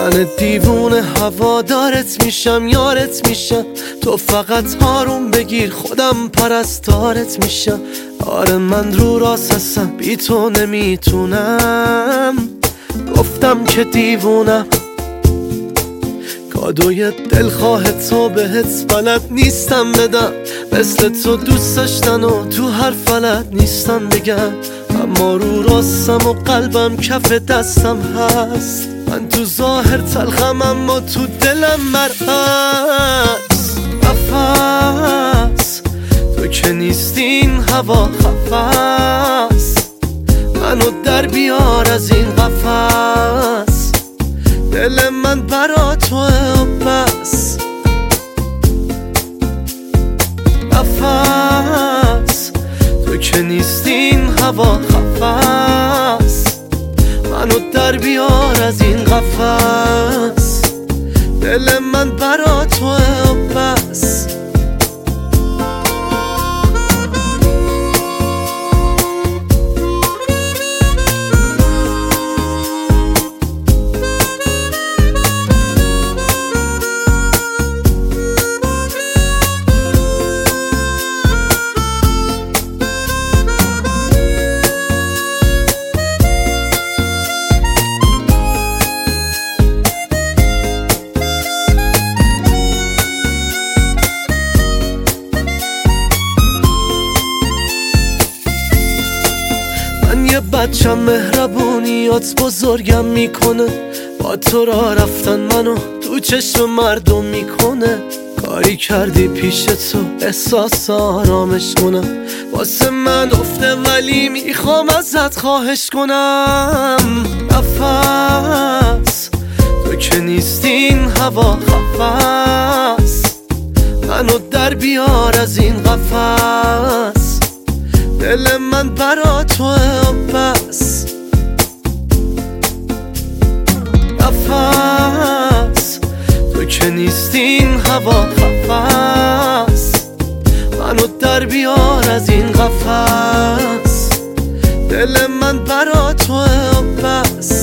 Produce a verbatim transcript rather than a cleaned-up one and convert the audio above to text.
من دیوونه هوادارت میشم، یارت میشم، تو فقط آروم بگیر خودم پرستارت میشم. آره من رو راست هستم، بی تو نمیتونم، گفتم که دیوونم. کادوی دلخواه تو بهت بلد نیستم بدم، مثل تو دوست داشتن و تو هر فلت نیستم بگم. اما رو راستم و قلبم کف دستم هست، من تو ظاهر تلخم اما تو دلم مرهست. نفس تو که نیستین هوا خفست، منو در بیار از این قفس، دل من برا توه و بس. نفس تو که نیستین هوا خفست، منو در بیار از این قفس، دل من برا توه و بس. یه بچم مهربونیات بزرگم میکنه، با تو را رفتن منو تو چشم مردم میکنه. کاری کردی پیش تو احساس آرامش کنم، واسه من افته ولی میخوام ازت خواهش کنم. نفس تو که نیستین هوا خفست، منو در بیار از این قفس، دل من برا توه و بس. نفس تو که نیستین هوا خفست، منو در بیار از این قفس، دل من برا توه و بس.